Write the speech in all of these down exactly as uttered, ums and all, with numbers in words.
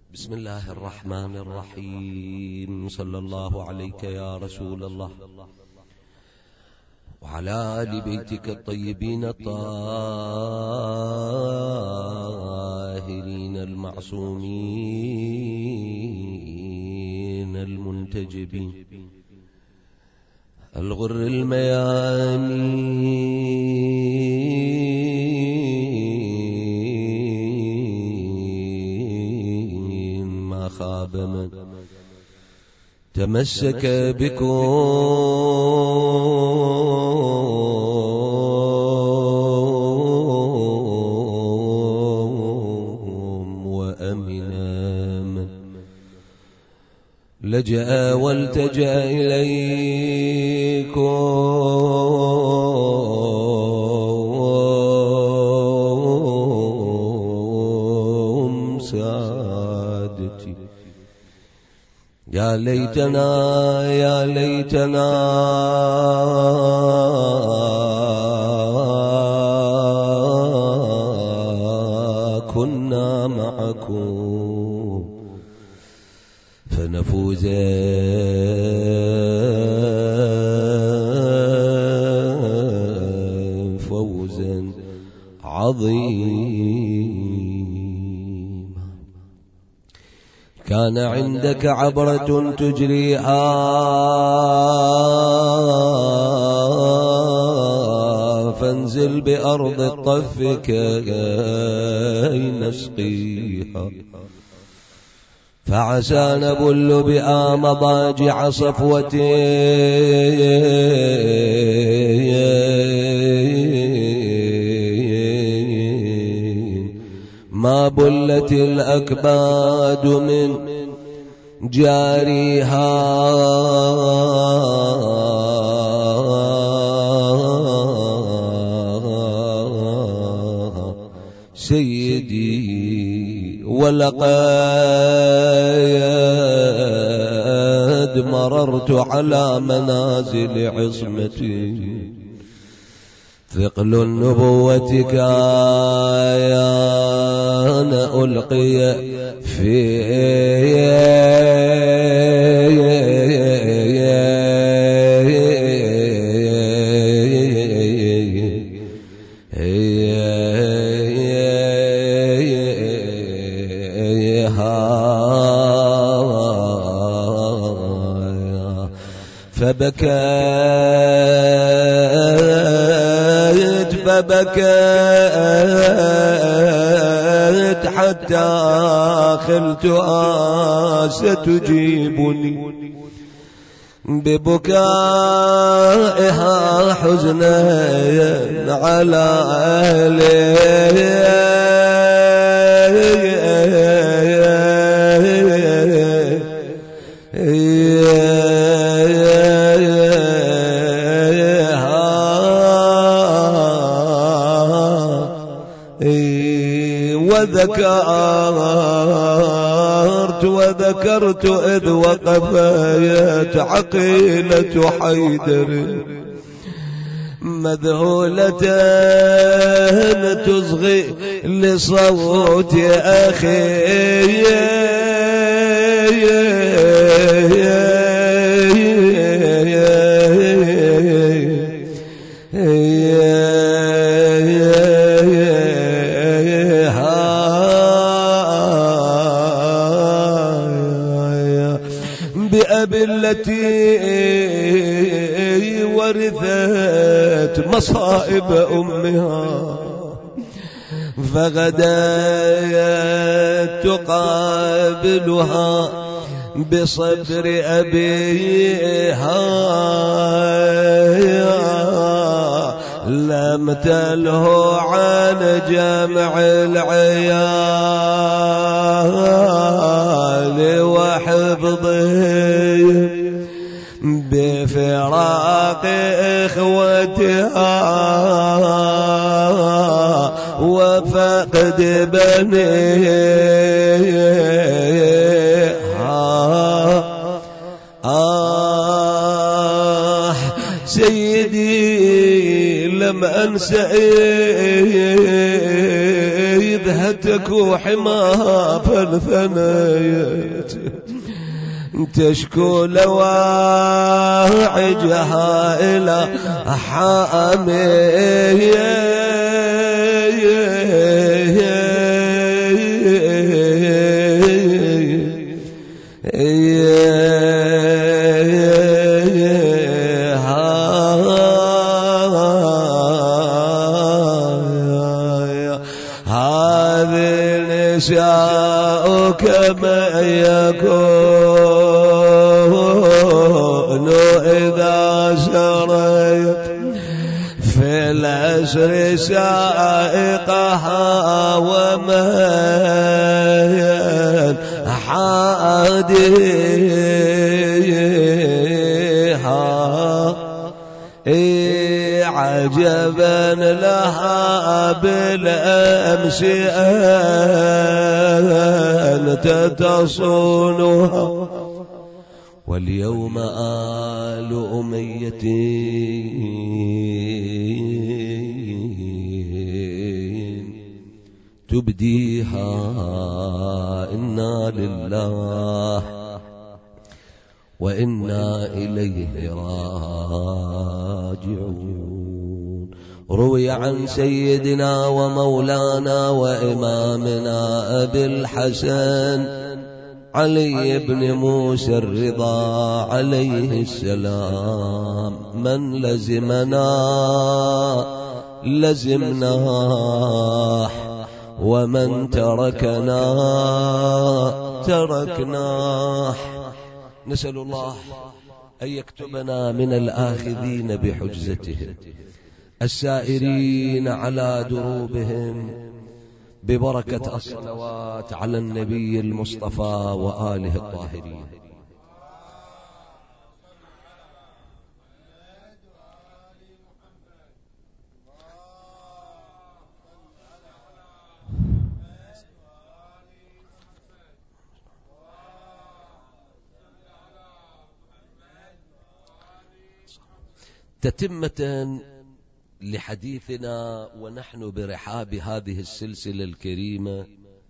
بسم الله الرحمن الرحيم. صلى الله عليك يا رسول الله وعلى آل بيتك الطيبين الطاهرين المعصومين المنتجبين الغر الميامين، ما خاب من تمسك بكم وأمنا من لجأ والتجأ إليكم سادتي. يا ليتنا يا ليتنا كنا معكم فنفوز فوزا عظيما. كان عندك عبرة تجريها فانزل بأرض الطف كي نسقيها، فعسى نبل بها مضاجع صفوة ما بلت الأكباد من جاريها. سيدي ولقد مررت على منازل عصمتي، ثقل النبوة كان ألقي فيه فبكيت فبكيت حتى خلتها ستجيبني ببكائها حزنا على أهلي. وذكرت وذكرت إذ وقفت عقيلة حيدر مذهولة تصغي لصوت أخي. بأبي التي ورثت مصائب أمها، فغدت تقابلها بصدر أبيها. لم تله عن جمع العيال وحفظه بفراق إخوتها وفقد بنيها. آه سيدي لم أنسى إذ جهتك وحماها فانثنيت تشكو لواعجها إلى حامي كما يكون إذا سريت في الأسر سائقها ومن حاديها عجبا لها بالأمس أنت تصونها واليوم آل أمية تبديها إنا لله وإنا إليه راجعون. روي عن سيدنا ومولانا وإمامنا أبي الحسن علي بن موسى الرضا عليه السلام من لزمنا لزمناه ومن تركنا تركناه. نسأل الله أن يكتبنا من الآخذين بحجزتهم السائرين على دروبهم ببركة الصلوات على النبي المصطفى وآله الطاهرين. تتمة لحديثنا ونحن برحاب هذه السلسلة الكريمة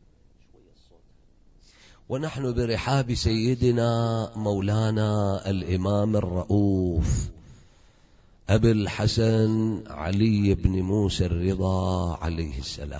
ونحن برحاب سيدنا مولانا الإمام الرؤوف أبي الحسن علي بن موسى الرضا عليه السلام.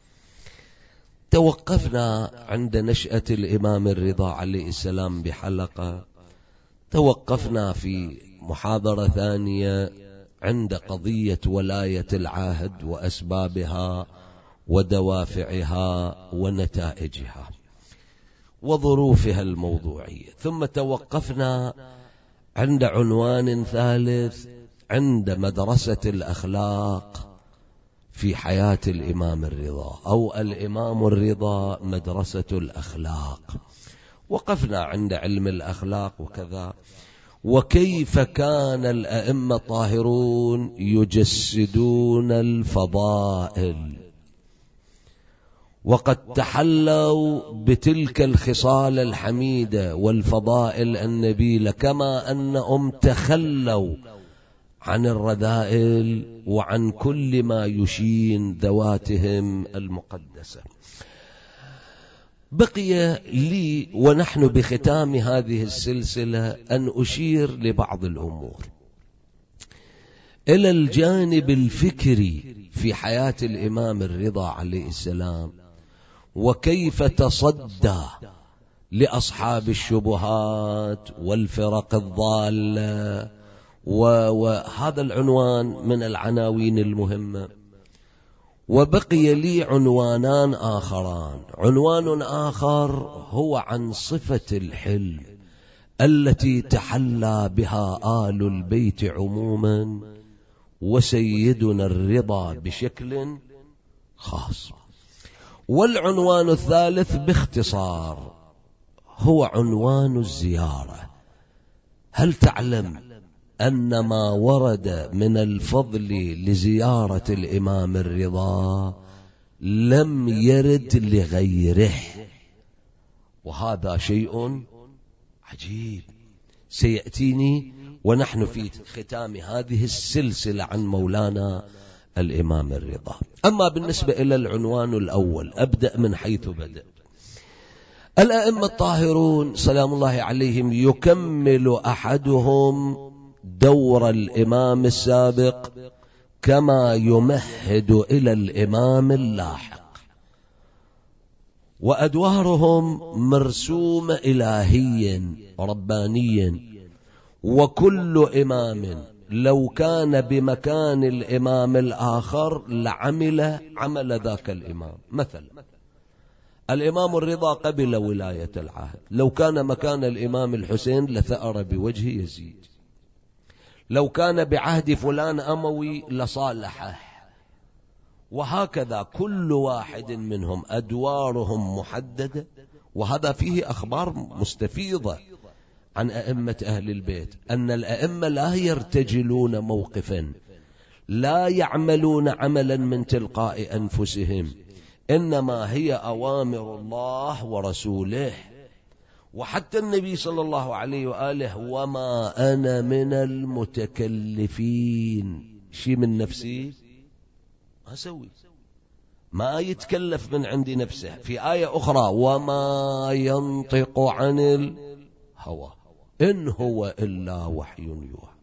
توقفنا عند نشأة الإمام الرضا عليه السلام بحلقة، توقفنا في محاضرة ثانية عند قضية ولاية العهد وأسبابها ودوافعها ونتائجها وظروفها الموضوعية، ثم توقفنا عند عنوان ثالث عند مدرسة الأخلاق في حياة الإمام الرضا أو الإمام الرضا مدرسة الأخلاق. وقفنا عند علم الأخلاق وكذا، وكيف كان الأئمة الطاهرون يجسدون الفضائل وقد تحلوا بتلك الخصال الحميدة والفضائل النبيلة، كما أنهم تخلوا عن الرذائل وعن كل ما يشين ذواتهم المقدسة. بقي لي ونحن بختام هذه السلسلة أن أشير لبعض الأمور إلى الجانب الفكري في حياة الإمام الرضا عليه السلام، وكيف تصدى لأصحاب الشبهات والفرق الضالة، وهذا العنوان من العناوين المهمة. وبقي لي عنوانان آخران. عنوان آخر هو عن صفة الحلم التي تحلى بها آل البيت عموما وسيدنا الرضا بشكل خاص. والعنوان الثالث باختصار هو عنوان الزيارة. هل تعلم أن ما ورد من الفضل لزيارة الإمام الرضا لم يرد لغيره؟ وهذا شيء عجيب سيأتيني ونحن في ختام هذه السلسلة عن مولانا الإمام الرضا. أما بالنسبة إلى العنوان الأول، أبدأ من حيث بدأ. الأئمة الطاهرون سلام الله عليهم يكمل أحدهم دور الإمام السابق كما يمهد إلى الإمام اللاحق، وأدوارهم مرسومة إلهيا ربانيا، وكل إمام لو كان بمكان الإمام الآخر لعمل عمل ذاك الإمام. مثلا الإمام الرضا قبل ولاية العهد، لو كان مكان الإمام الحسين لثأر بوجه يزيد، لو كان بعهد فلان أموي لصالحه، وهكذا كل واحد منهم أدوارهم محددة. وهذا فيه أخبار مستفيضة عن أئمة أهل البيت، أن الأئمة لا يرتجلون موقفا، لا يعملون عملا من تلقاء أنفسهم، إنما هي أوامر الله ورسوله. وحتى النبي صلى الله عليه وآله وما أنا من المتكلفين، شيء من نفسي ما أسوي، ما يتكلف من عند نفسه. في آية أخرى وما ينطق عن الهوى إن هو إلا وحي يوحى.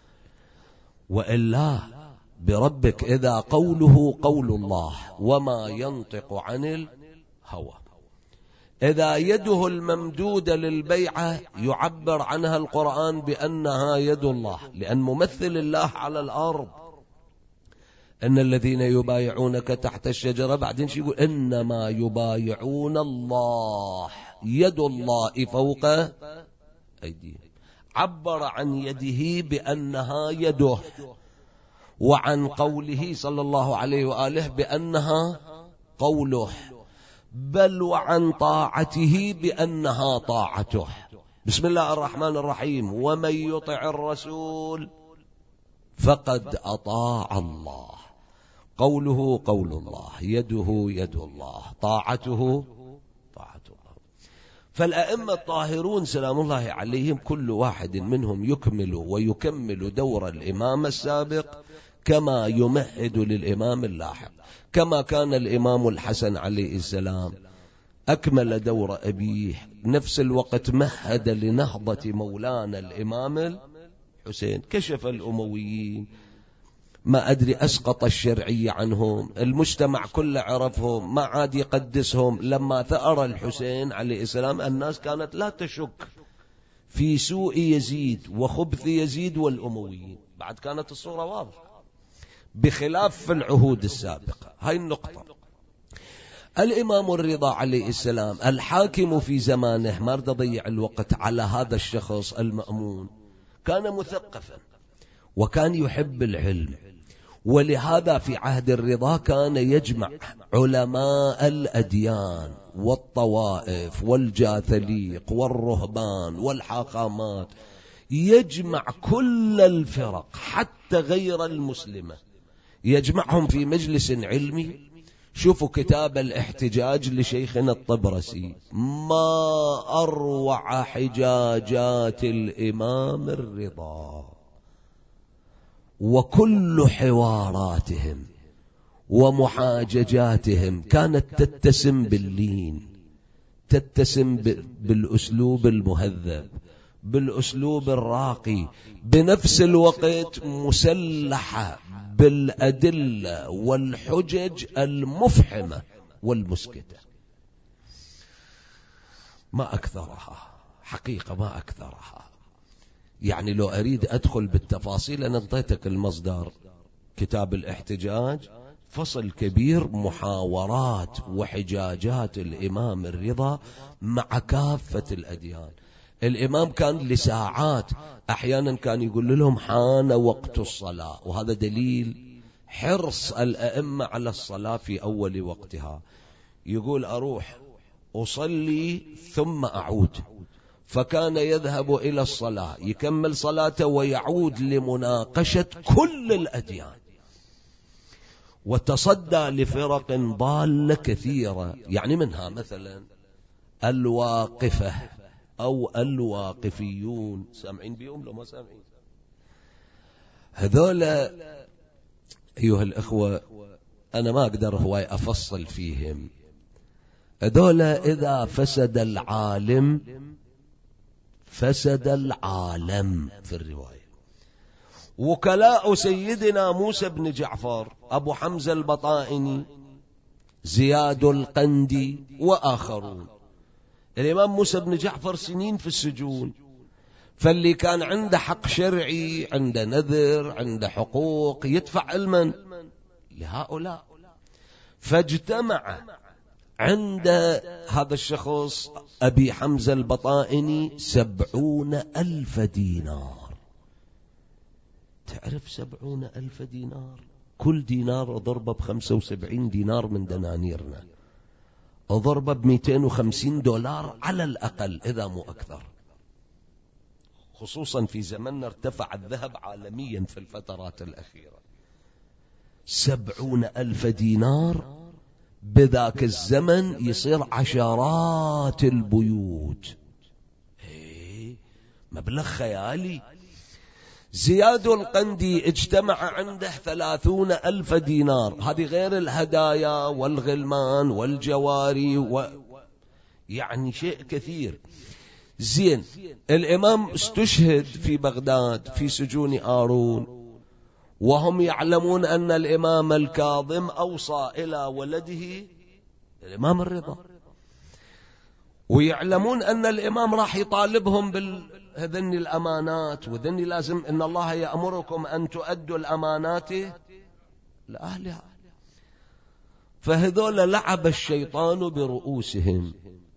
وإلا بربك إذا قوله قول الله وما ينطق عن الهوى، إذا يده الممدودة للبيعة يعبر عنها القرآن بأنها يد الله، لأن ممثل الله على الأرض. إن الذين يبايعونك تحت الشجرة، بعدين شو يقول؟ إنما يبايعون الله يد الله فوق أيديهم. عبر عن يده بأنها يده، وعن قوله صلى الله عليه وآله بأنها قوله، بل وعن طاعته بأنها طاعته. بسم الله الرحمن الرحيم ومن يطع الرسول فقد أطاع الله. قوله قول الله، يده يد الله، طاعته طاعة الله. فالأئمة الطاهرون سلام الله عليهم كل واحد منهم يكمل ويكمل دور الإمام السابق كما يمهد للإمام اللاحق. كما كان الإمام الحسن عليه السلام أكمل دور أبيه، نفس الوقت مهد لنهضة مولانا الإمام الحسين، كشف الأمويين، ما أدري أسقط الشرعية عنهم، المجتمع كله عرفهم، ما عاد يقدسهم. لما ثأر الحسين عليه السلام الناس كانت لا تشك في سوء يزيد وخبث يزيد والأمويين، بعد كانت الصورة واضحة، بخلاف في العهود السابقة. هاي النقطة. الإمام الرضا عليه السلام الحاكم في زمانه، ما رضى ضيع الوقت على هذا الشخص المأمون، كان مثقفا وكان يحب العلم، ولهذا في عهد الرضا كان يجمع علماء الأديان والطوائف والجاثليق والرهبان والحاخامات، يجمع كل الفرق حتى غير المسلمة، يجمعهم في مجلس علمي. شوفوا كتاب الاحتجاج لشيخنا الطبرسي، ما أروع حجاجات الإمام الرضا، وكل حواراتهم ومحاججاتهم كانت تتسم باللين، تتسم بالأسلوب المهذب، بالأسلوب الراقي، بنفس الوقت مسلحة بالأدلة والحجج المفحمة والمسكتة. ما أكثرها حقيقة، ما أكثرها. يعني لو أريد أدخل بالتفاصيل، أنا انطيتك المصدر، كتاب الاحتجاج، فصل كبير محاورات وحجاجات الإمام الرضا مع كافة الأديان. الإمام كان لساعات أحيانا كان يقول لهم حان وقت الصلاة، وهذا دليل حرص الأئمة على الصلاة في أول وقتها. يقول أروح أصلي ثم أعود، فكان يذهب إلى الصلاة يكمل صلاته ويعود لمناقشة كل الأديان، وتصدى لفرق ضالة كثيرة، يعني منها مثلا الواقفة أو الواقفيون، سامعين بيهم لو ما سامعين؟ هذولا أيها الأخوة، أنا ما أقدر هواي أفصل فيهم. هذولا إذا فسد العالم فسد العالم في الرواية. وكلاء سيدنا موسى بن جعفر، أبو حمزة البطائني، زياد القندي وآخرون. الإمام موسى بن جعفر سنين في السجون، فاللي كان عنده حق شرعي، عنده نذر، عنده حقوق، يدفع علما لهؤلاء. فاجتمع عند هذا الشخص أبي حمزة البطائني سبعون ألف دينار. تعرف سبعون ألف دينار؟ كل دينار ضربه بخمسة وسبعين دينار من دنانيرنا، ضربه بمئتين وخمسين دولار على الأقل إذا مو أكثر، خصوصا في زمننا ارتفع الذهب عالميا في الفترات الأخيرة. سبعون ألف دينار بذاك الزمن يصير عشرات البيوت، مبلغ خيالي. زياد القندي اجتمع عنده ثلاثون ألف دينار، هذه غير الهدايا والغلمان والجواري و... يعني شيء كثير. زين، الإمام استشهد في بغداد في سجون آرون، وهم يعلمون أن الإمام الكاظم أوصى إلى ولده الإمام الرضا، ويعلمون أن الإمام راح يطالبهم بهذني الأمانات، وذني لازم أن الله يأمركم أن تؤدوا الأمانات لأهلها. فهذول لعب الشيطان برؤوسهم.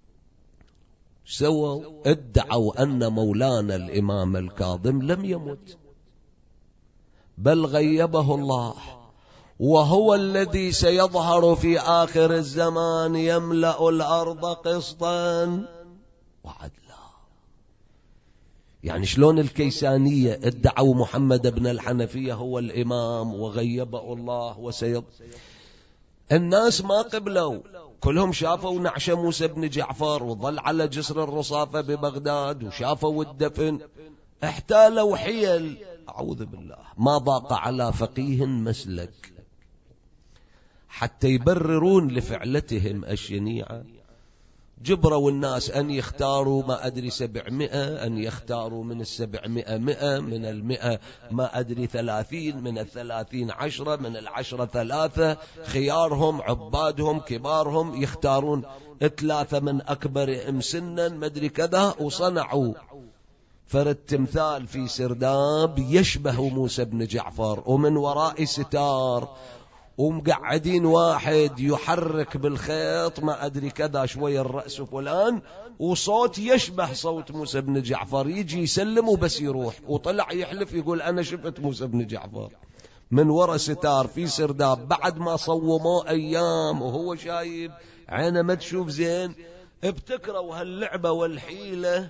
سووا ادعوا أن مولانا الإمام الكاظم لم يمت، بل غيبه الله، وهو الذي سيظهر في آخر الزمان يملأ الأرض قسطا وعدلا. يعني شلون الكيسانية ادعوا محمد بن الحنفية هو الإمام وغيبه الله وسيظهر. الناس ما قبلوا، كلهم شافوا نعش موسى بن جعفر وظل على جسر الرصافة ببغداد، وشافوا الدفن، احتالوا حيل، أعوذ بالله، ما ضاق على فقيه مسلك حتى يبررون لفعلتهم الشنيعة. جبروا الناس أن يختاروا ما أدري سبعمائة، أن يختاروا من السبعمائة مئة، من المئة ما أدري ثلاثين، من الثلاثين عشرة، من العشرة ثلاثة، خيارهم عبادهم كبارهم يختارون ثلاثة من أكبرهم سنا ما أدري كذا. وصنعوا فرد تمثال في سرداب يشبه موسى بن جعفر، ومن وراء ستار، ومقعدين واحد يحرك بالخيط ما أدري كذا شوية الرأس فلان، وصوت يشبه صوت موسى بن جعفر، يجي يسلم وبس يروح، وطلع يحلف يقول أنا شفت موسى بن جعفر من وراء ستار في سرداب، بعد ما صوموه أيام وهو شايب عينه ما تشوف زين. ابتكروا هاللعبة والحيلة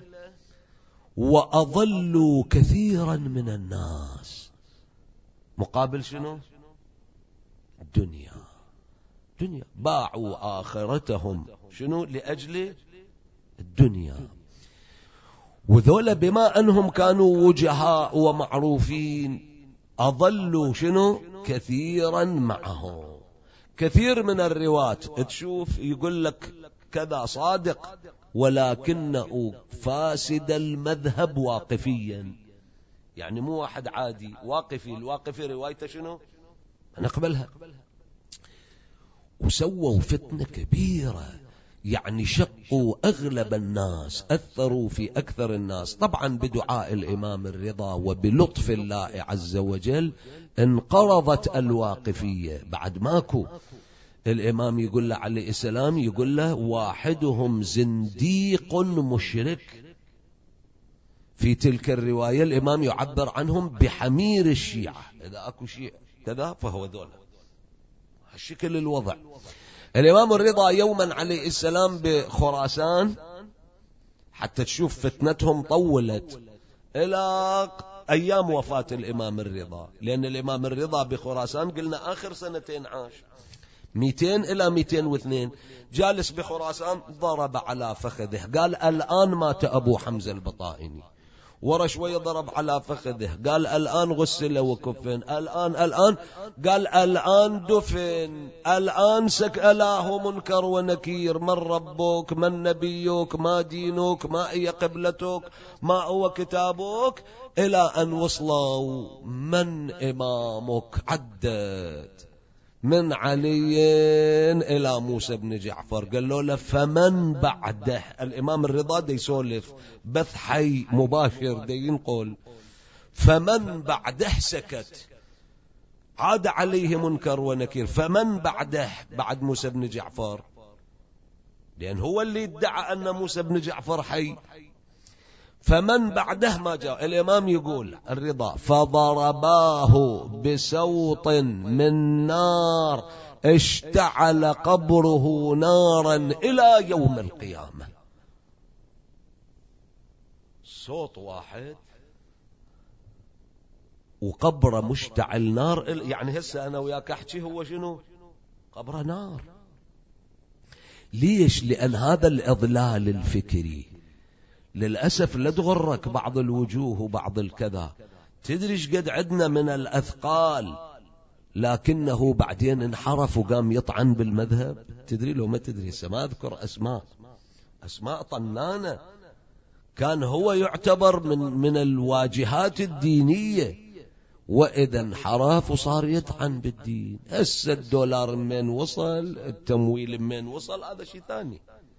وأضلوا كثيرا من الناس. مقابل شنو؟ الدنيا. دنيا، باعوا آخرتهم شنو؟ لأجل الدنيا. وذولا بما أنهم كانوا وجهاء ومعروفين أضلوا شنو؟ كثيرا معهم. كثير من الرواة تشوف يقول لك كذا صادق، ولكنه فاسد المذهب واقفيا، يعني مو واحد عادي واقفي. الواقفي روايته شنو؟ نقبلها. وسووا فتنة كبيرة، يعني شقوا أغلب الناس، أثروا في أكثر الناس. طبعا بدعاء الإمام الرضا وبلطف الله عز وجل انقرضت الواقفية. بعد ماكو الإمام يقول له عليه السلام، يقول له واحدهم زنديق مشرك. في تلك الرواية الإمام يعبر عنهم بحمير الشيعة، إذا أكو شيء كذا فهو ذولا. هالشكل الوضع. الإمام الرضا يوما عليه السلام بخراسان، حتى تشوف فتنتهم طولت إلى أيام وفاة الإمام الرضا، لأن الإمام الرضا بخراسان قلنا آخر سنتين عاش، مئتين إلى مئتين واثنين، جالس بخراسان، ضرب على فخذه قال الآن مات أبو حمزة البطائني، ورا شوية ضرب على فخذه، قال الآن غسل وكفن، الآن الآن قال الآن دفن، الآن سأله منكر ونكير، من ربك، من نبيك، ما دينك، ما هي قبلتك، ما هو كتابك، إلى أن وصلوا من إمامك، عدت من علي إلى موسى بن جعفر، قال له فمن بعده. الإمام الرضا دي يسولف بث حي مباشر دي ينقل، فمن بعده سكت، عاد عليه منكر ونكير، فمن بعده بعد موسى بن جعفر، لأن هو اللي ادعى أن موسى بن جعفر حي، فمن بعده ما جاء. الإمام يقول الرضا فضرباه بسوط من نار اشتعل قبره نارا إلى يوم القيامة. صوت واحد وقبره مشتعل نار، يعني هسه أنا وياك أحكي هو شنو؟ قبره نار. ليش؟ لأن هذا الإضلال الفكري للأسف لا تغرك بعض الوجوه وبعض الكذا. تدري ايش قد عندنا من الأثقال لكنه بعدين انحرف وقام يطعن بالمذهب؟ تدري لو ما تدري ما أذكر أسماء، أسماء طنانة، كان هو يعتبر من, من الواجهات الدينية، وإذا انحرف وصار يطعن بالدين. هسه الدولار من وصل، التمويل من وصل، هذا شيء ثاني.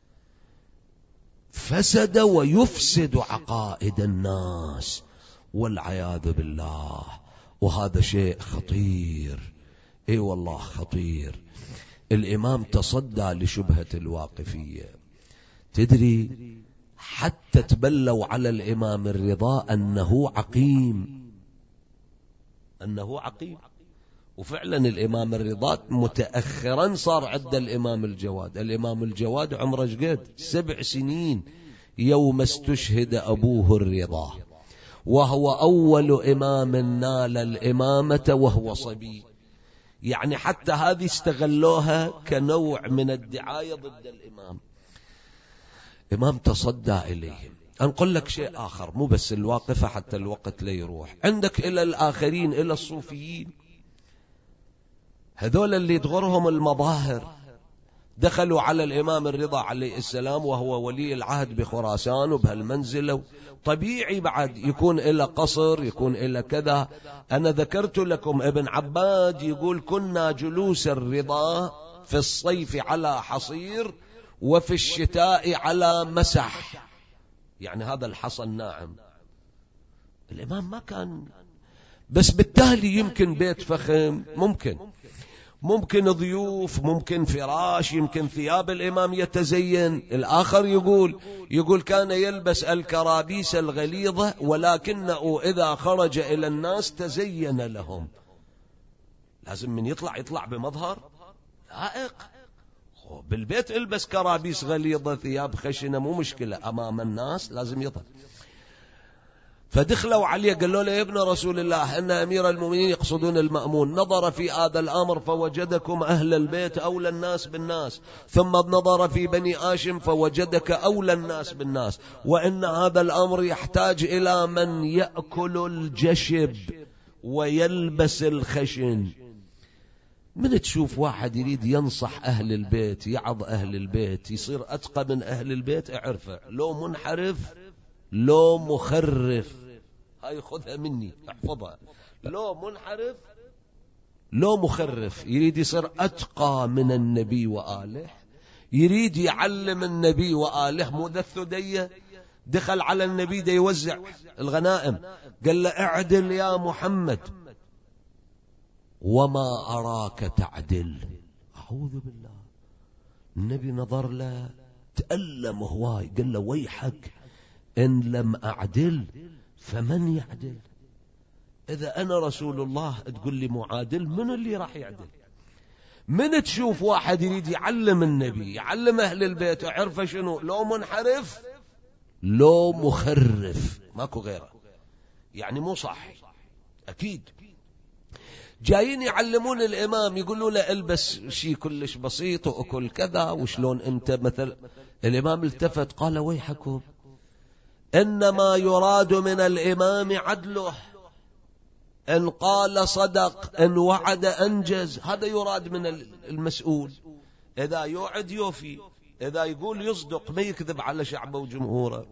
فسد ويفسد عقائد الناس والعياذ بالله، وهذا شيء خطير. اي والله خطير. الإمام تصدى لشبهة الواقفية. تدري حتى تبلوا على الإمام الرضا أنه عقيم، أنه عقيم. وفعلا الإمام الرضا متأخرا صار عند الإمام الجواد. الإمام الجواد عمره قد سبع سنين يوم استشهد أبوه الرضا، وهو أول إمام نال الإمامة وهو صبي. يعني حتى هذه استغلوها كنوع من الدعاية ضد الإمام. إمام تصدى إليهم. أنقل لك شيء آخر، مو بس الواقفة حتى الوقت لا يروح. عندك إلى الآخرين، إلى الصوفيين، هذول اللي تغرهم المظاهر، دخلوا على الإمام الرضا عليه السلام وهو ولي العهد بخراسان وبهالمنزلة. طبيعي بعد يكون إلى قصر، يكون إلى كذا. أنا ذكرت لكم ابن عباد يقول كنا جلوس الرضا في الصيف على حصير وفي الشتاء على مسح، يعني هذا الحصى الناعم. الإمام ما كان، بس بالتالي يمكن بيت فخم، ممكن ممكن ضيوف، ممكن فراش، يمكن ثياب الإمام يتزين. الآخر يقول يقول كان يلبس الكرابيس الغليظة ولكنه إذا خرج إلى الناس تزين لهم. لازم من يطلع يطلع بمظهر لائق. بالبيت البس كرابيس غليظة، ثياب خشنة، مو مشكلة، أمام الناس لازم يطلع. فدخلوا عليه قالوا له يا ابن رسول الله إن أمير المؤمنين يقصدون المأمون، نظر في هذا الأمر فوجدكم أهل البيت أولى الناس بالناس، ثم نظر في بني هاشم فوجدك أولى الناس بالناس، وإن هذا الأمر يحتاج إلى من يأكل الجشب ويلبس الخشن. من تشوف واحد يريد ينصح أهل البيت، يعظ أهل البيت، يصير أتقى من أهل البيت، اعرفه لو منحرف لو مخرف، هاي خذها مني احفظها، لو منحرف لو مخرف، يريد يصير أتقى من النبي وآله، يريد يعلم النبي وآله. مو ذا الثدية دخل على النبي دا يوزع الغنائم، قال له اعدل يا محمد وما أراك تعدل. أعوذ بالله. النبي نظر له تألم هواي، قال له ويحك إن لم أعدل فمن يعدل؟ إذا أنا رسول الله تقول لي معادل، من اللي راح يعدل؟ من تشوف واحد يريد يعلم النبي، يعلم أهل البيت، عرفه شنو؟ لو منحرف لو مخرف، ماكو غيره، يعني مو صح. أكيد جايين يعلمون الإمام، يقولوا له البس شيء كلش بسيط وأكل كذا وشلون أنت مثل. الإمام التفت قال ويحكم إنما يراد من الإمام عدله، إن قال صدق، إن وعد أنجز، هذا يراد من المسؤول. إذا يوعد يوفي، إذا يقول يصدق ما يكذب على شعبه وجمهوره،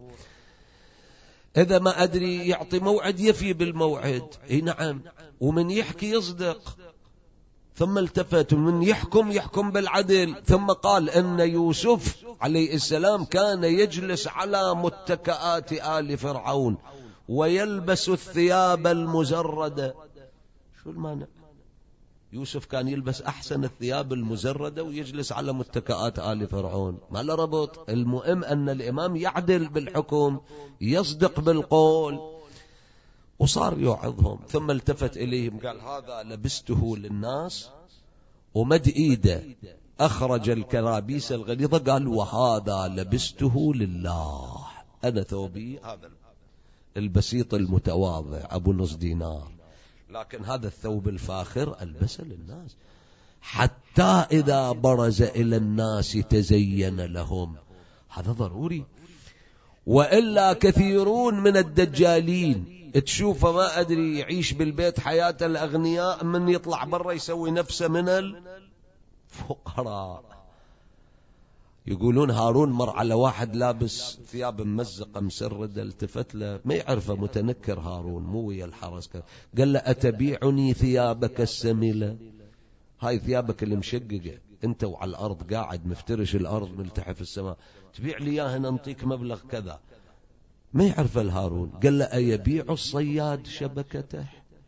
إذا ما أدري يعطي موعد يفي بالموعد. إيه نعم، ومن يحكي يصدق. ثم التفت ومن يحكم يحكم بالعدل. ثم قال إن يوسف عليه السلام كان يجلس على متكئات آل فرعون ويلبس الثياب المزردة. شو المانع؟ يوسف كان يلبس أحسن الثياب المزردة ويجلس على متكئات آل فرعون، ما له ربط. المهم أن الإمام يعدل بالحكم، يصدق بالقول. وصار يوعظهم. ثم التفت إليهم قال هذا لبسته للناس، ومد إيده أخرج الكرابيس الغليظة قال وهذا لبسته لله، أنا ثوبي هذا البسيط المتواضع أبو نص دينار، لكن هذا الثوب الفاخر ألبسه للناس حتى إذا برز إلى الناس تزين لهم. هذا ضروري. وإلا كثيرون من الدجالين تشوفه ما أدري يعيش بالبيت حياة الأغنياء، من يطلع برا يسوي نفسه من الفقراء. يقولون هارون مر على واحد لابس ثياب ممزقة مسردة، التفت له ما يعرفه، متنكر هارون مو ويا الحرس، قال له أتبيعني ثيابك السملة؟ هاي ثيابك المشققة، انت وعلى الأرض قاعد مفترش الأرض ملتحف السماء، تبيع لي اياها ننطيك مبلغ كذا. ما يعرف الهارون. قال له أيبيع الصياد شبكته؟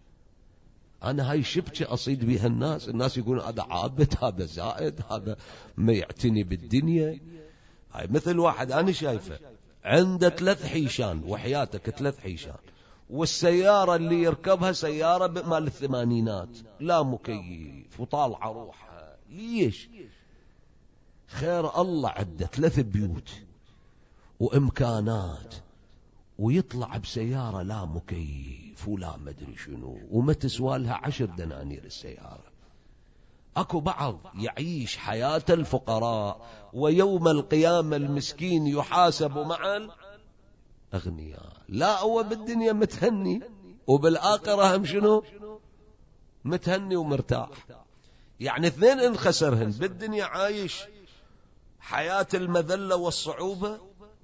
أنا هاي شبكة أصيد بها الناس، الناس يقولون هذا عابد، هذا زائد، هذا ما يعتني بالدنيا. هاي مثل واحد أنا شايفه عنده ثلاث حيشان، وحياتك ثلاث حيشان، والسيارة اللي يركبها سيارة مال الثمانينات، لا مكيف وطالعة روحها. ليش؟ خير الله عنده ثلاث بيوت وإمكانات، ويطلع بسيارة لا مكيف ولا مدري شنو، وما تسوالها عشر دنانير السيارة. أكو بعض يعيش حياة الفقراء، ويوم القيامة المسكين يحاسب مع الأغنياء. لا هو بالدنيا متهني، وبالآخرة هم شنو؟ متهني ومرتاح. يعني اثنين انخسرهن، بالدنيا عايش حياة المذلة والصعوبة،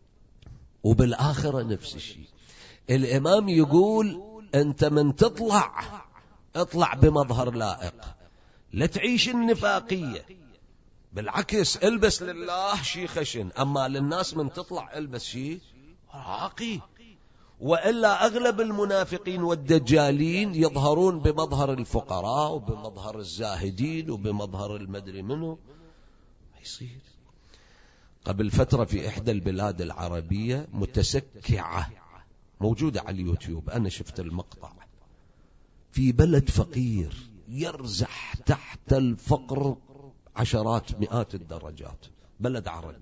وبالآخرة نفس الشيء. الإمام يقول أنت من تطلع اطلع بمظهر لائق، لا تعيش النفاقية، بالعكس البس لله شيء خشن، أما للناس من تطلع البس شيء راقي. وإلا أغلب المنافقين والدجالين يظهرون بمظهر الفقراء وبمظهر الزاهدين وبمظهر المدري منه. يصير قبل فترة في إحدى البلاد العربية متسكعة موجودة على اليوتيوب، أنا شفت المقطع، في بلد فقير يرزح تحت الفقر عشرات مئات الدرجات، بلد عربي.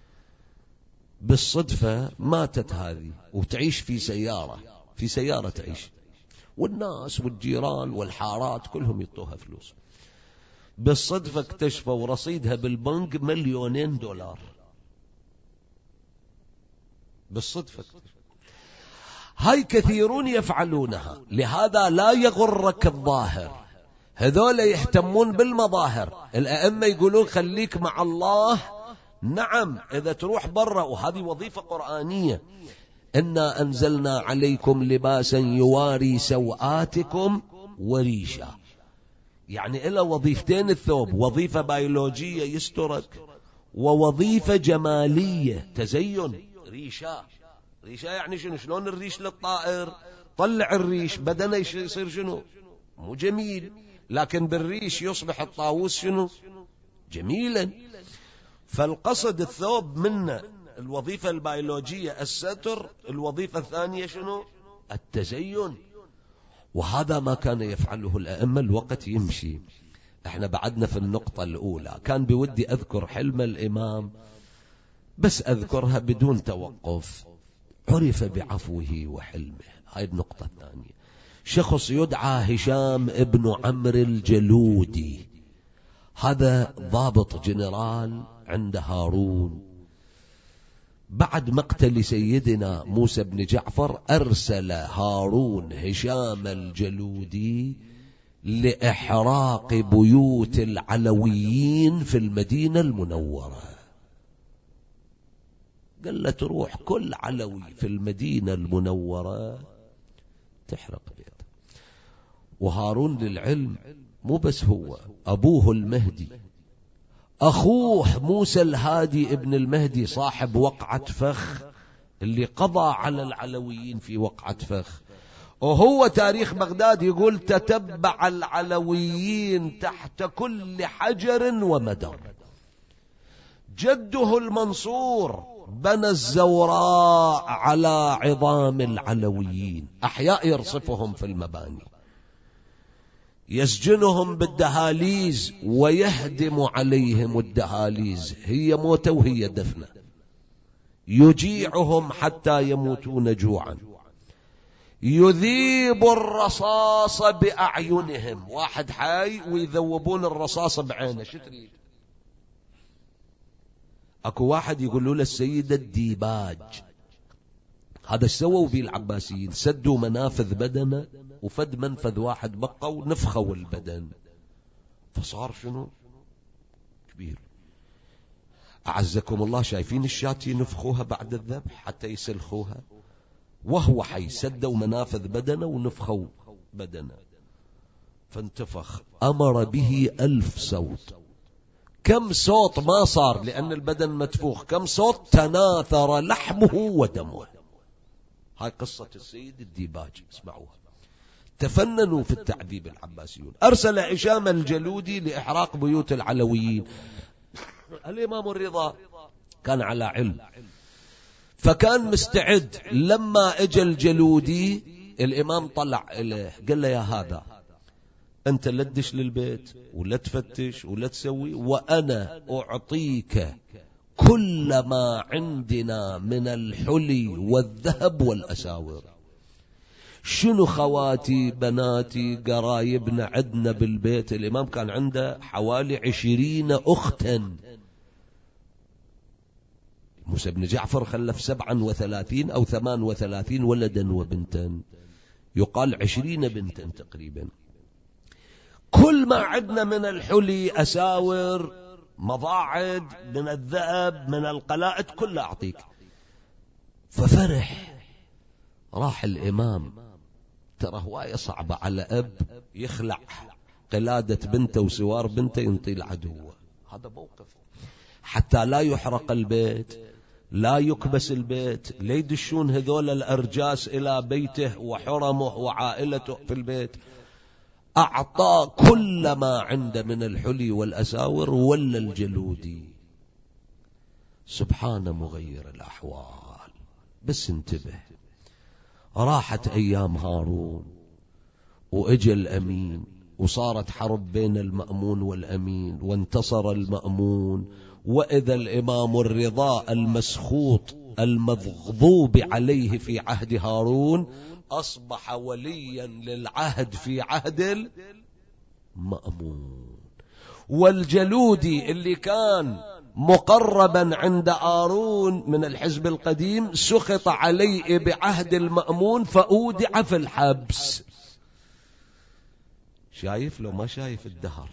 بالصدفة ماتت هذه وتعيش في سيارة، في سيارة تعيش، والناس والجيران والحارات كلهم يطوها فلوس. بالصدفة اكتشفوا رصيدها بالبنك مليونين دولار، بالصدفة. هاي كثيرون يفعلونها، لهذا لا يغرك الظاهر. هذول يهتمون بالمظاهر. الأئمة يقولون خليك مع الله. نعم إذا تروح برا، وهذه وظيفة قرآنية، إنا أنزلنا عليكم لباسا يواري سوآتكم وريشا، يعني إلا وظيفتين الثوب، وظيفة بيولوجية يسترك، ووظيفة جمالية تزين. ريشا، ريشا يعني شنو؟ شلون الريش للطائر، طلع الريش بدنه يصير شنو؟ مو جميل، لكن بالريش يصبح الطاووس شنو؟ جميلا. فالقصد الثوب منه الوظيفة البيولوجية الستر، الوظيفة الثانية شنو؟ التزين. وهذا ما كان يفعله الأئمة. الوقت يمشي، احنا بعدنا في النقطة الأولى. كان بودي أذكر حلم الإمام، بس أذكرها بدون توقف. عرف بعفوه وحلمه. هاي النقطة الثانية. شخص يدعى هشام ابن عمرو الجلودي، هذا ضابط جنرال عند هارون، بعد مقتل سيدنا موسى بن جعفر أرسل هارون هشام الجلودي لإحراق بيوت العلويين في المدينة المنورة. قال له تروح كل علوي في المدينة المنورة تحرق بيته. وهارون للعلم مو بس هو، أبوه المهدي، أخوه موسى الهادي ابن المهدي صاحب وقعة فخ اللي قضى على العلويين في وقعة فخ. وهو تاريخ بغداد يقول تتبع العلويين تحت كل حجر ومدر. جده المنصور بنى الزوراء على عظام العلويين، أحياء يرصفهم في المباني، يسجنهم بالدهاليز ويهدم عليهم الدهاليز، هي موتة وهي دفنة، يجيعهم حتى يموتون جوعا، يذيب الرصاص بأعينهم، واحد حي ويذوبون الرصاص بعينه. شو تريد؟ اكو واحد يقولوا له السيد الديباج، هذا سووا به العباسيين، سدوا منافذ بدنه وفد منفذ واحد بقى ونفخوا البدن، فصار شنو كبير. أعزكم الله، شايفين الشاة ينفخوها بعد الذبح حتى يسلخوها، وهو حي سدوا منافذ بدنه ونفخوا بدنه، فانتفخ. أمر به ألف صوت. كم صوت ما صار لأن البدن متفوخ، كم صوت تناثر لحمه ودمه. هاي قصة السيد الديباج، اسمعوها. تفننوا في التعذيب العباسيون. أرسل هشام الجلودي لإحراق بيوت العلويين. الإمام الرضا كان على علم، فكان مستعد. لما اجى الجلودي الإمام طلع إليه قال له يا هذا أنت لا تدش للبيت ولا تفتش ولا تسوي، وأنا أعطيك كل ما عندنا من الحلي والذهب والأساور. شنو خواتي بناتي قرايبنا عندنا بالبيت؟ الإمام كان عنده حوالي عشرين أختا. موسى بن جعفر خلف سبعا وثلاثين أو ثمان وثلاثين ولدا وبنتا، يقال عشرين بنتا تقريبا. كل ما عندنا من الحلي، أساور، مضاعد، من الذهب، من القلائد، كله أعطيك. ففرح. راح الإمام، ترى هواية صعبة على أب يخلع قلادة بنته وسوار بنته ينطي العدو. هذا موقف حتى لا يحرق البيت، لا يكبس البيت، لا يدشون هذول الأرجاس إلى بيته وحرمه وعائلته في البيت. أعطى كل ما عنده من الحلي والأساور ولا الجلودي. سبحان مغير الأحوال. بس انتبه، راحت أيام هارون وإجى الأمين، وصارت حرب بين المأمون والأمين، وانتصر المأمون. وإذا الإمام الرضا المسخوط المغضوب عليه في عهد هارون أصبح وليا للعهد في عهد المأمون. والجلودي اللي كان مقربا عند هارون من الحزب القديم سخط عليه بعهد المأمون فأودع في الحبس. شايف لو ما شايف الدهر؟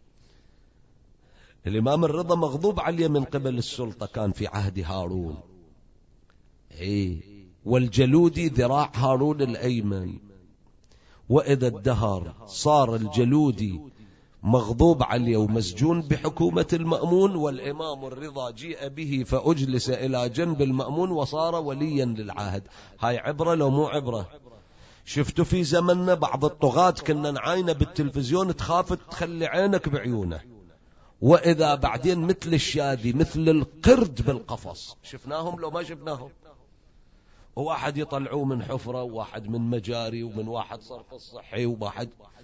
الإمام الرضا مغضوب عليه من قبل السلطة كان في عهد هارون، إيه، والجلودي ذراع هارون الأيمن. وإذا الدهر صار الجلودي مغضوب عليه ومسجون بحكومة المأمون، والإمام الرضا جيء به فأجلس إلى جنب المأمون وصار وليا للعهد. هاي عبرة لو مو عبرة؟ شفتوا في زمننا بعض الطغاة كنا نعاينه بالتلفزيون تخاف تخلي عينك بعيونه، وإذا بعدين مثل الشاذي مثل القرد بالقفص. شفناهم لو ما شفناهم؟ وواحد يطلعوه من حفرة، وواحد من مجاري، ومن واحد صرف الصحي، وواحد.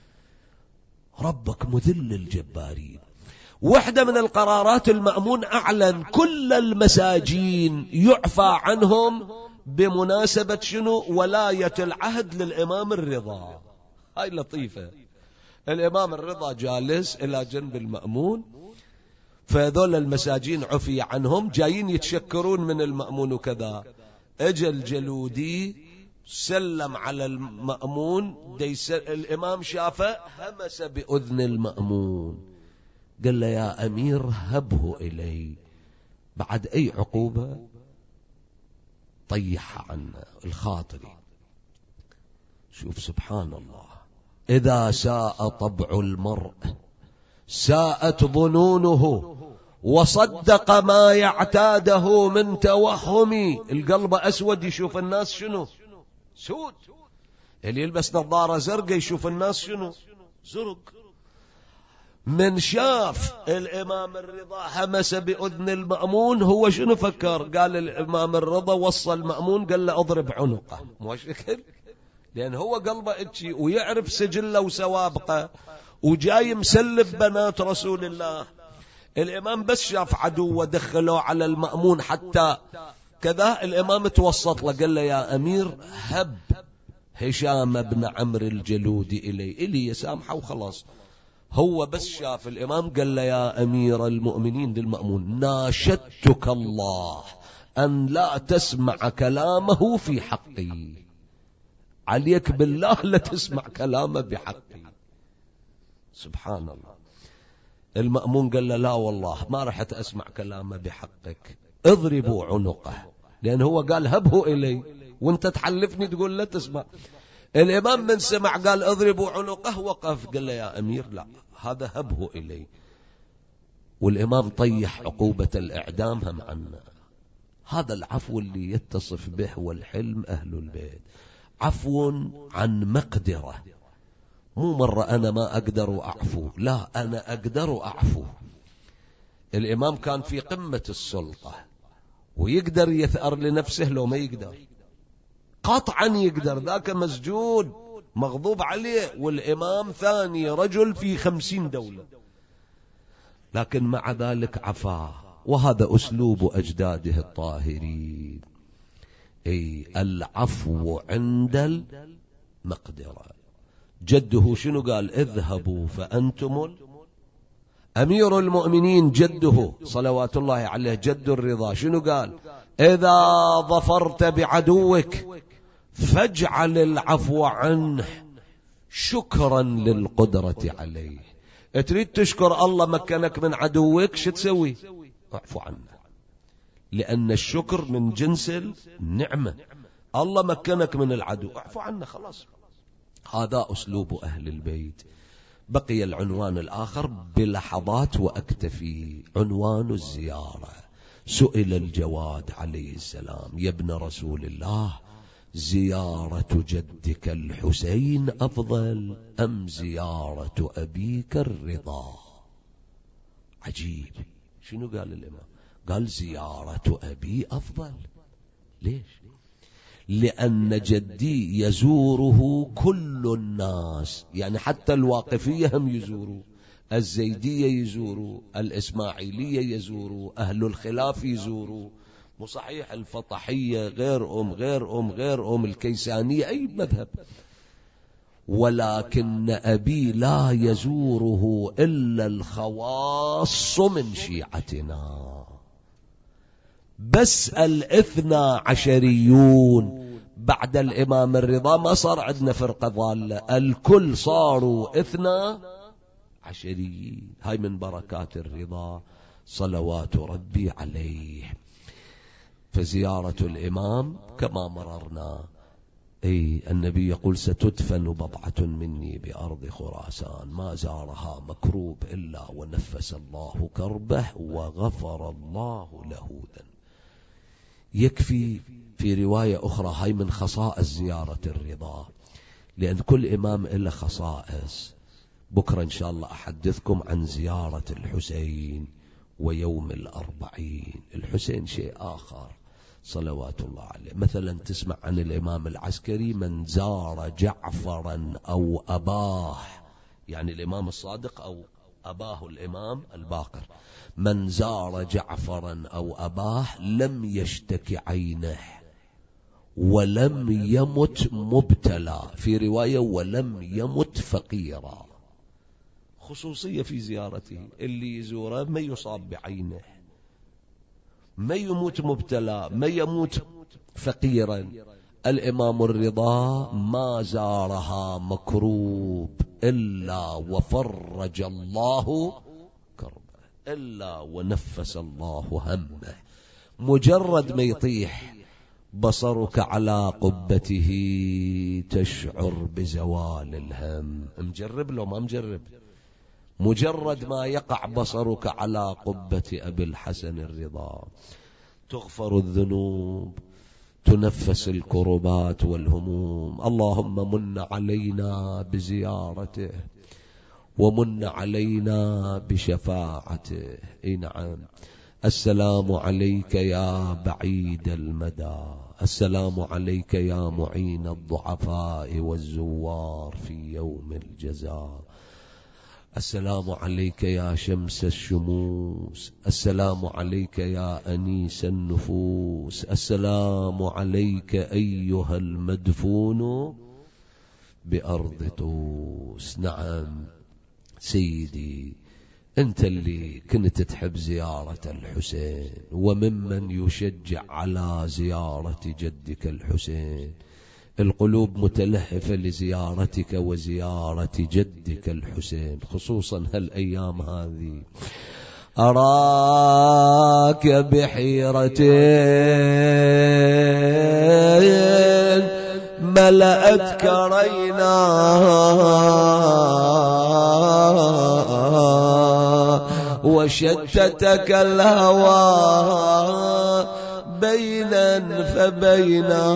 ربك مذل الجبارين. واحدة من القرارات المأمون أعلن كل المساجين يعفى عنهم بمناسبة شنو؟ ولاية العهد للإمام الرضا. هاي لطيفة. الإمام الرضا جالس إلى جنب المأمون، فهذول المساجين عفي عنهم، جايين يتشكرون من المأمون وكذا. اجى الجلودي سلم على المأمون، الإمام شافه همس بأذن المأمون، قال له يا أمير هبه إلي. بعد أي عقوبة؟ طيح عنا الخاطري. شوف سبحان الله، إذا ساء طبع المرء ساءت ظنونه، وصدق ما يعتاده من توهم. القلب أسود يشوف الناس شنو؟ سود. اللي يلبس نظارة زرقاء يشوف الناس شنو؟ زرق. من شاف الإمام الرضا همس بأذن المأمون، هو شنو فكر؟ قال الإمام الرضا وصل المأمون قال له اضرب عنقه، مو شكل؟ لأن هو قلبه اتشي ويعرف سجله وسوابقه، وجاي مسلب بنات رسول الله. الإمام بس شاف عدو ودخله على المأمون حتى كذا، الإمام توسط له قال له يا أمير هب هشام بن عمرو الجلودي إلي إلي يسامحه وخلاص. هو بس شاف الإمام قال له يا أمير المؤمنين للمأمون ناشدتك الله أن لا تسمع كلامه في حقي، عليك بالله لا تسمع كلامه بحقي. سبحان الله. المأمون قال له لا والله ما رح أسمع كلامه بحقك، اضربوا عنقه، لأن هو قال هبه إلي وانت تحلفني تقول لا تسمع. الإمام من سمع قال اضربوا عنقه وقف، قال له يا أمير لا هذا هبه إلي. والإمام طيح عقوبة الإعدام هم عنا. هذا العفو اللي يتصف به والحلم أهل البيت، عفو عن مقدرة. مو مرة أنا ما أقدر أعفو، لا أنا أقدر أعفو. الإمام كان في قمة السلطة ويقدر يثأر لنفسه لو ما يقدر، قطعا يقدر، ذاك مسجون مغضوب عليه، والإمام ثاني رجل في خمسين دولة، لكن مع ذلك عفا. وهذا أسلوب أجداده الطاهرين، أي العفو عند المقدرة. جده شنو قال؟ اذهبوا فأنتم. أمير المؤمنين جده صلوات الله عليه جد الرضا شنو قال؟ إذا ظفرت بعدوك فاجعل العفو عنه شكرا للقدرة عليه. تريد تشكر الله مكنك من عدوك، شو تسوي؟ اعفو عنه، لأن الشكر من جنس النعمة. الله مكنك من العدو، اعفو عنه خلاص. هذا أسلوب أهل البيت. بقي العنوان الآخر بلحظات وأكتفي، عنوان الزيارة. سئل الجواد عليه السلام يا ابن رسول الله زيارة جدك الحسين أفضل أم زيارة أبيك الرضا؟ عجيب. شنو قال الإمام؟ قال زيارة أبي أفضل. ليش؟ لأن جدي يزوره كل الناس، يعني حتى الواقفية هم يزوروا، الزيدية يزوروا، الإسماعيلية يزوروا، أهل الخلاف يزوروا. مو صحيح الفطحية غير أم غير أم غير أم الكيسانية أي مذهب، ولكن أبي لا يزوره إلا الخواص من شيعتنا، بس الاثنى عشريون بعد الإمام الرضا ما صار عندنا فرقة ضالة، الكل صاروا اثنى عشريين. هاي من بركات الرضا صلوات ربي عليه. فزيارة الإمام كما مررنا، أي النبي يقول ستدفن بضعة مني بأرض خراسان، ما زارها مكروب إلا ونفس الله كربه وغفر الله له ذنبه. يكفي في رواية أخرى، هاي من خصائص زيارة الرضا، لأن كل إمام له خصائص. بكرة إن شاء الله أحدثكم عن زيارة الحسين ويوم الأربعين. الحسين شيء آخر صلوات الله عليه. مثلا تسمع عن الإمام العسكري من زار جعفرا أو أباه، يعني الإمام الصادق أو أباه الإمام الباقر، من زار جعفرا أو أباه لم يشتكي عينه ولم يمت مبتلى، في رواية ولم يمت فقيرا. خصوصية في زيارته، اللي يزوره ما يصاب بعينه، ما يموت مبتلى، ما يموت فقيرا. الإمام الرضا ما زارها مكروب إلا وفرج الله كربه، إلا ونفس الله همه. مجرد ما يطيح بصرك على قبته تشعر بزوال الهم. مجرب لو ما مجرب؟ مجرد ما يقع بصرك على قبة أبي الحسن الرضا تغفر الذنوب، تنفس الكربات والهموم. اللهم من علينا بزيارته ومن علينا بشفاعته. اي نعم. السلام عليك يا بعيد المدى، السلام عليك يا معين الضعفاء والزوار في يوم الجزاء، السلام عليك يا شمس الشموس، السلام عليك يا أنيس النفوس، السلام عليك أيها المدفون بأرض طوس. نعم سيدي، أنت اللي كنت تحب زيارة الحسين، وممن يشجع على زيارة جدك الحسين. القلوب متلهفة لزيارتك وزيارة جدك الحسين، خصوصا هالأيام هذه. أراك بحيرة ملأتك رينا، وشتتك الهوى بينا فبينا،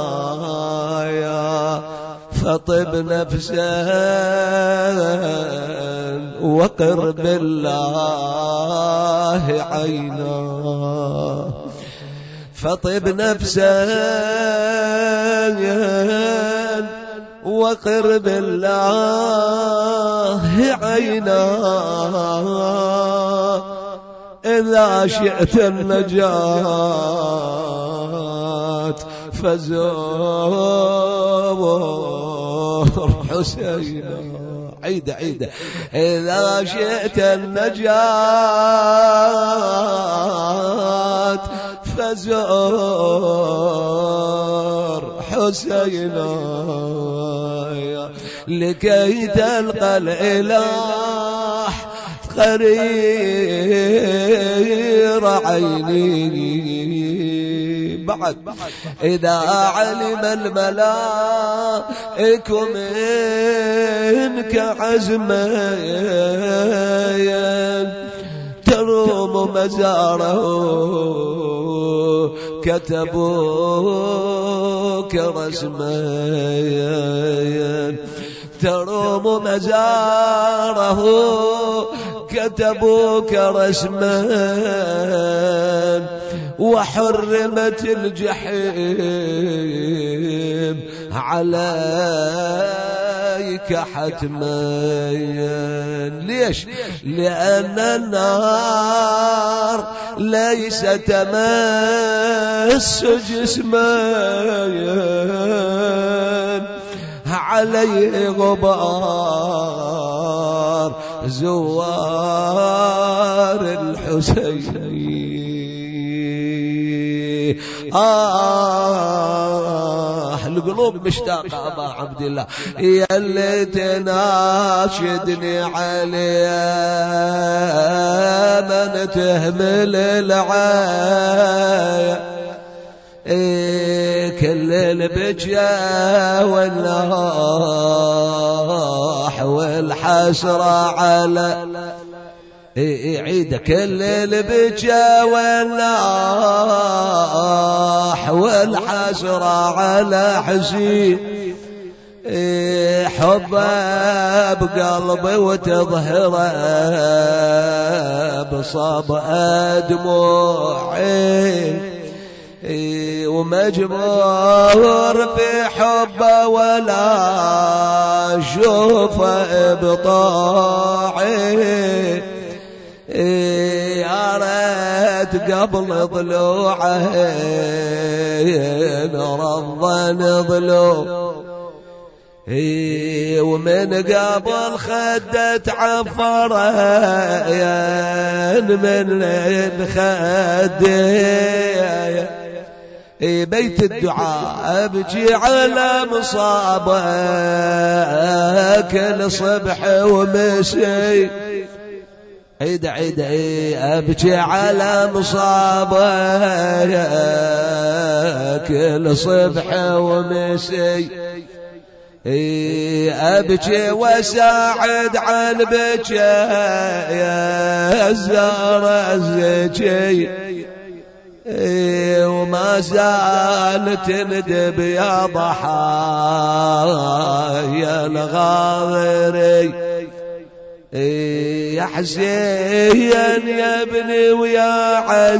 يا فطب نفسا وقر بالله عينا، فطب نفسا وقر بالله عينا، إذا شئت النجاة فزور حسينا. عيدة عيدة. إذا شئت النجاة فزور حسينا، لكي تلقى الإله قرير عيني. بعد إذا علم الملائك منك عزما تروم مزاره كتبوك رسما، تروم مزاره كتبوك رسما، وحرمت الجحيم عليك حتما. ليش؟ لأن النار ليس تمس جسما عليه غبار زوار الحسين. آه القلوب مشتاقة أبا عبد الله، يا اللي تناشدني عليه من تهمل العاية، إيه كل البجا والناح والحسرة على إيه عيدة، كل البجا والناح والحسرة على حسين، إيه حبه بقلبي وتظهره بصبأ دموعي، ومجبور في حبه ولا شوفه بطاعي، يا ريت قبل ضلوعه نرضى نضلو، ومن قبل خدت عفرة من الخد بيت الدعاء أبكي على مصابة كل صبح ومسي عيد عيد أبكي على مصابة كل صبح ومسي أبكي وساعد عن بكي يا الزهرة الزكي وما زالت تندب يا ضحايا الغاضري يا حسين يا ابني ويا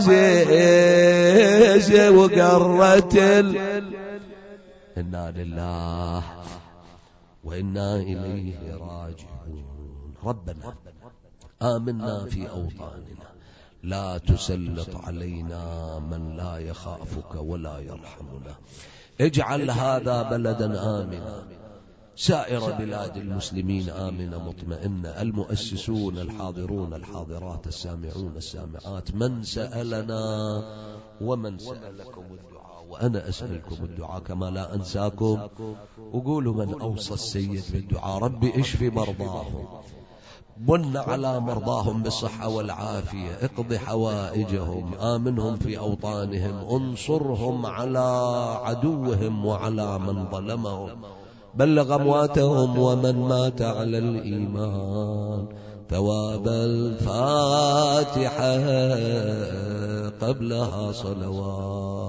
عزيز وقرت ال... إنا لله وإنا إليه راجعون. ربنا آمنا في أوطاننا لا تسلط علينا من لا يخافك ولا يرحمنا. اجعل هذا بلدا آمنا، سائر بلاد المسلمين آمنة مطمئنة، المؤسسون الحاضرون الحاضرات السامعون السامعات، من سألنا ومن سألكم الدعاء وأنا أسألكم الدعاء كما لا أنساكم. وقولوا من أوصى السيد بالدعاء ربي اشفي مرضاهم، من على مرضاهم بالصحة والعافية، اقضي حوائجهم، آمنهم في أوطانهم، انصرهم على عدوهم وعلى من ظلمهم، بلغ أمواتهم ومن مات على الإيمان. ثواب الفاتحة قبلها صلوات.